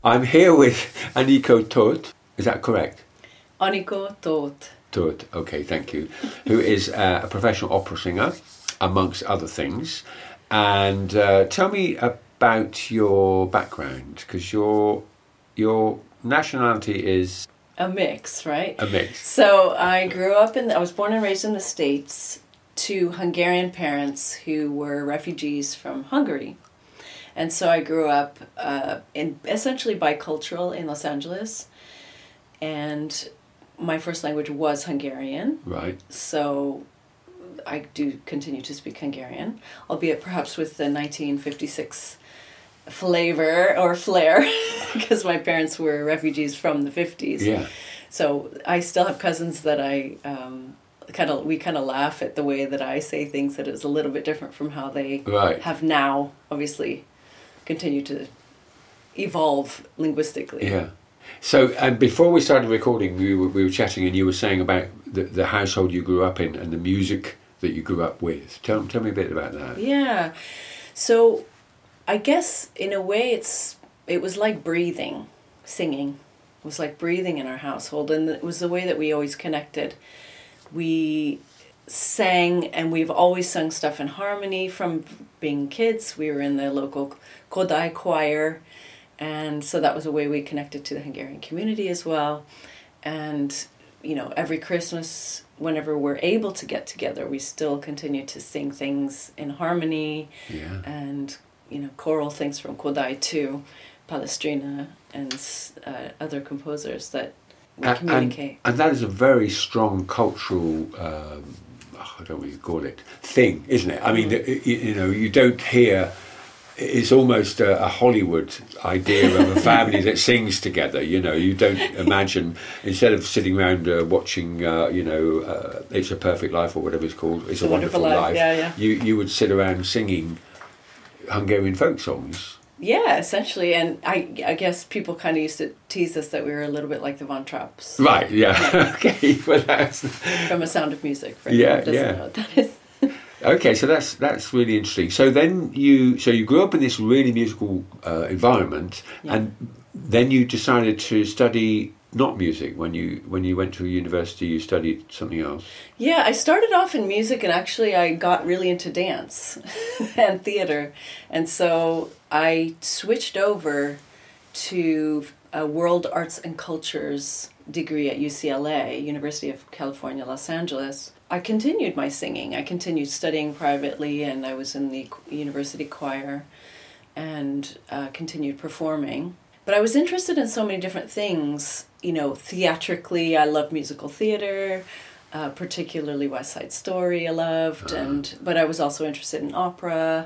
I'm here with Aniko Todt. Is that correct? Aniko Todt. Todt, okay, thank you. Who is a professional opera singer, amongst other things. And tell me about your background, because your nationality is... A mix, right? A mix. So I was born and raised in the States to Hungarian parents who were refugees from Hungary. And so I grew up in essentially bicultural in Los Angeles. And my first language was Hungarian. Right. So I do continue to speak Hungarian, albeit perhaps with the 1956 flavor or flair, because my parents were refugees from the 50s. Yeah. So I still have cousins that we kind of laugh at the way that I say things, that it's a little bit different from how they have now, obviously, continue to evolve linguistically. Yeah. So, and before we started recording, we were chatting, and you were saying about the household you grew up in and the music that you grew up with. Tell me a bit about that. Yeah. So I guess in a way it was like breathing. Singing was like breathing in our household, and it was the way that we always connected. We sang, and we've always sung stuff in harmony from being kids. We were in the local Kodai choir, and so that was a way we connected to the Hungarian community as well. And every Christmas, whenever we're able to get together, we still continue to sing things in harmony. Yeah. And choral things from Kodai to Palestrina and other composers that we communicate. And that is a very strong cultural, I don't know what you call it, thing, isn't it? I mean, you don't hear... It's almost a Hollywood idea of a family that sings together. You don't imagine, instead of sitting around watching, It's a Perfect Life or whatever it's called, It's a Wonderful Life. Yeah. You would sit around singing Hungarian folk songs. Yeah, essentially. And I guess people kind of used to tease us that we were a little bit like the Von Trapps. Right, yeah. Okay, well that's... From A Sound of Music, right? Yeah, Doesn't know what that is. Okay, so that's really interesting. So then you grew up in this really musical environment, and then you decided to study not music. When you went to university, you studied something else. Yeah, I started off in music, and actually I got really into dance and theater, and so I switched over to a World Arts and Cultures degree at UCLA, University of California, Los Angeles. I continued my singing. I continued studying privately, and I was in the university choir and continued performing. But I was interested in so many different things. Theatrically, I loved musical theater, particularly West Side Story I loved, but I was also interested in opera,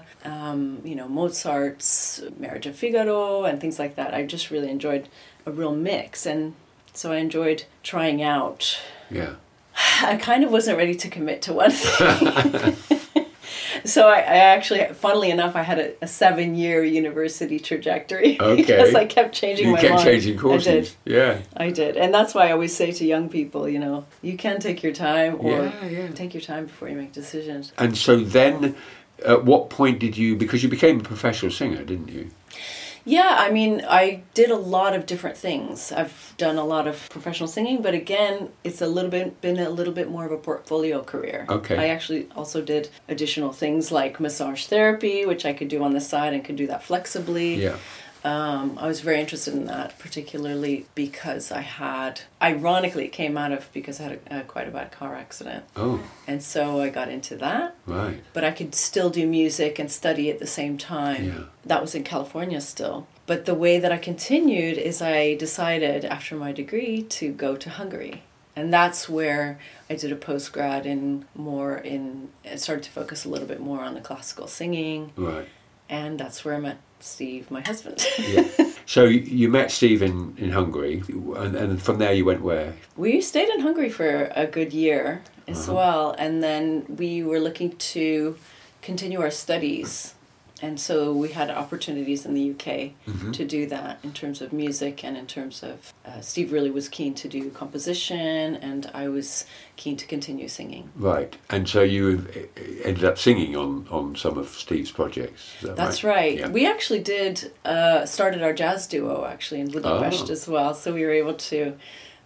Mozart's Marriage of Figaro and things like that. I just really enjoyed a real mix, and so I enjoyed trying out. Yeah. I kind of wasn't ready to commit to one thing. So I actually, funnily enough, I had a 7-year university trajectory. Okay. Because I kept changing my mind. You kept changing courses. I did. Yeah. I did. And that's why I always say to young people, you can take your time, or take your time before you make decisions. And so then, at what point because you became a professional singer, didn't you? Yeah, I mean, I did a lot of different things. I've done a lot of professional singing, but again, it's been a little bit more of a portfolio career. Okay. I actually also did additional things like massage therapy, which I could do on the side and could do that flexibly. Yeah. I was very interested in that, particularly because ironically, it came out of because I had quite a bad car accident. Oh. And so I got into that. Right. But I could still do music and study at the same time. Yeah. That was in California still. But the way that I continued is I decided after my degree to go to Hungary. And that's where I did a postgrad I started to focus a little bit more on the classical singing. Right. And that's where I met Steve, my husband. Yeah. So you met Steve in Hungary, and from there you went where? We stayed in Hungary for a good year as well, and then we were looking to continue our studies And so we had opportunities in the UK Mm-hmm. to do that in terms of music and in terms of Steve really was keen to do composition, and I was keen to continue singing. Right. And so you ended up singing on some of Steve's projects. Is that That's right. Yeah. We actually did started our jazz duo actually in Budapest as well, so we were able to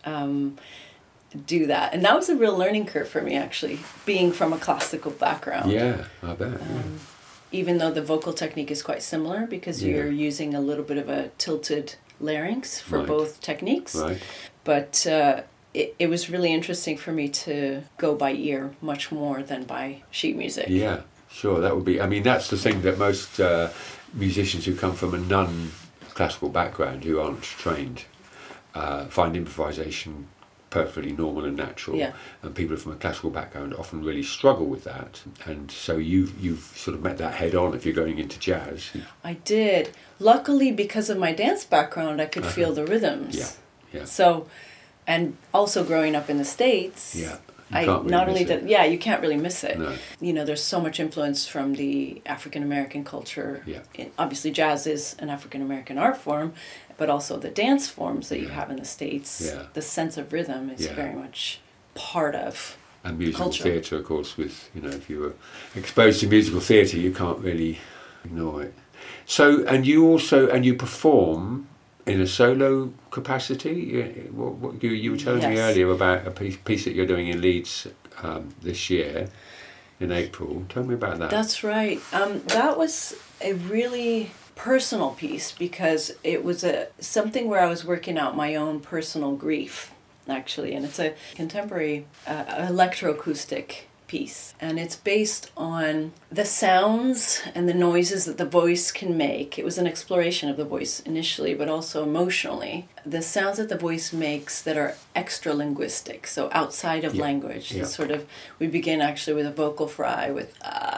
do that, and that was a real learning curve for me actually, being from a classical background. Yeah, I bet. Even though the vocal technique is quite similar because Yeah. you're using a little bit of a tilted larynx for Right. both techniques. Right. But it was really interesting for me to go by ear much more than by sheet music. Yeah, sure. That would be. I mean, that's the thing that most musicians who come from a non-classical background, who aren't trained, find improvisation perfectly normal and natural. Yeah. And people from a classical background often really struggle with that. And so you've sort of met that head on if you're going into jazz. I did. Luckily, because of my dance background, I could feel the rhythms. Yeah, yeah. So, and also growing up in the States, Yeah. You I can't really not only miss it. did, yeah, you can't really miss it. No. You know, there's so much influence from the African American culture. Yeah. Obviously, jazz is an African American art form, but also the dance forms that you Yeah. have in the States. Yeah. The sense of rhythm is Yeah. very much part of. And musical Culture. theatre, of course, with, if you were exposed to musical theatre, you can't really ignore it. So, and you perform in a solo capacity. You were telling me Yes. earlier about a piece that you're doing in Leeds this year, in April. Tell me about that. That's right. That was a really personal piece because it was something where I was working out my own personal grief, actually, and it's a contemporary electroacoustic piece, and it's based on the sounds and the noises that the voice can make. It was an exploration of the voice initially, but also emotionally. The sounds that the voice makes that are extra linguistic, so outside of Yeah. language. Yeah. It's sort of, we begin actually with a vocal fry with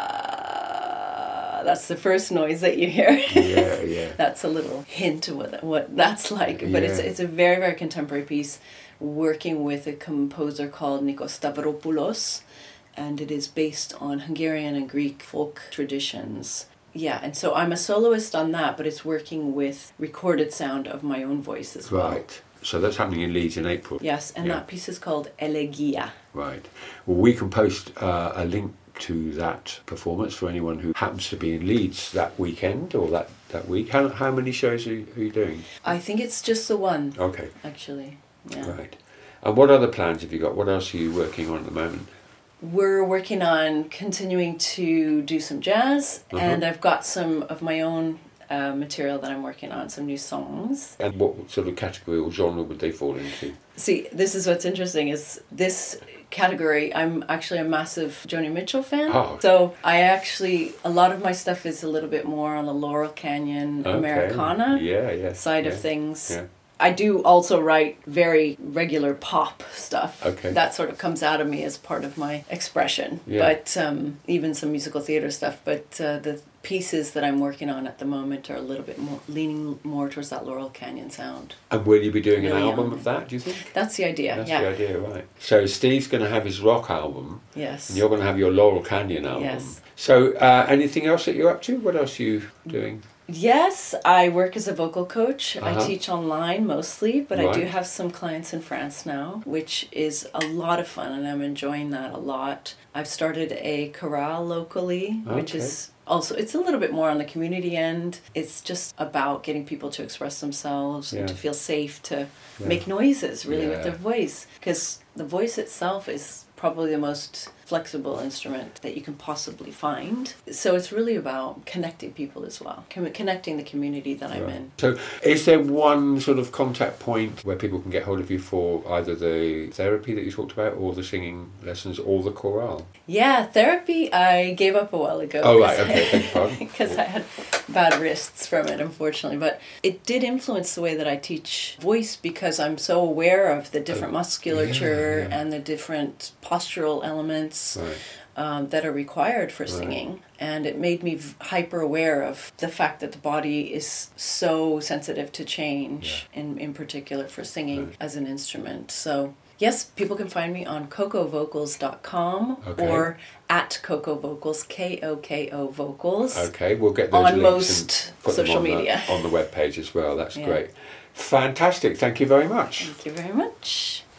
that's the first noise that you hear. Yeah, yeah. That's a little hint of what that's like. But Yeah. it's a very, very contemporary piece, working with a composer called Nikos Stavropoulos, and it is based on Hungarian and Greek folk traditions. Yeah, and so I'm a soloist on that, but it's working with recorded sound of my own voice as well. Right. So that's happening in Leeds in April. Yes, and Yeah. that piece is called Elegia. Right. Well, we can post a link to that performance for anyone who happens to be in Leeds that weekend or that week. How many shows are you doing? I think it's just the one, Okay. actually. Yeah. Right. And what other plans have you got? What else are you working on at the moment? We're working on continuing to do some jazz, and I've got some of my own material that I'm working on, some new songs. And what sort of category or genre would they fall into? See, this is what's interesting, is this category, I'm actually a massive Joni Mitchell fan. Oh. So a lot of my stuff is a little bit more on the Laurel Canyon Okay. Americana Yeah. side yeah. of things. Yeah. I do also write very regular pop stuff. Okay. That sort of comes out of me as part of my expression. Yeah. But even some musical theater stuff. But the pieces that I'm working on at the moment are a little bit more leaning more towards that Laurel Canyon sound. And will you be doing an Really album young. of that, do you think? That's the idea. That's yeah. the idea, right. So Steve's going to have his rock album, Yes. and you're going to have your Laurel Canyon album. Yes. So anything else that you're up to? What else are you doing? Yes, I work as a vocal coach. I Uh-huh. teach online mostly, but I do Right. have some clients in France now, which is a lot of fun, and I'm enjoying that a lot. I've started a chorale locally, which Okay. is also, it's a little bit more on the community end. It's just about getting people to express themselves and Yeah. to feel safe to Yeah. make noises really with Yeah. their voice, because the voice itself is probably the most flexible instrument that you can possibly find. So it's really about connecting people as well, connecting the community that I'm in. So is there one sort of contact point where people can get hold of you for either the therapy that you talked about or the singing lessons or the chorale? Yeah, therapy I gave up a while ago. Oh, right, okay, beg your pardon. Because I had bad wrists from it, unfortunately. But it did influence the way that I teach voice, because I'm so aware of the different musculature yeah. and the different postural elements Right. that are required for Right. singing. And it made me hyper aware of the fact that the body is so sensitive to change, in particular for singing Right. as an instrument. So Yes, people can find me on cocovocals.com Okay. or at Coco Vocals, Koko Vocals. Okay, we'll get those On links most and put social them on media. on the webpage as well. That's Yeah. great. Fantastic. Thank you very much. Thank you very much.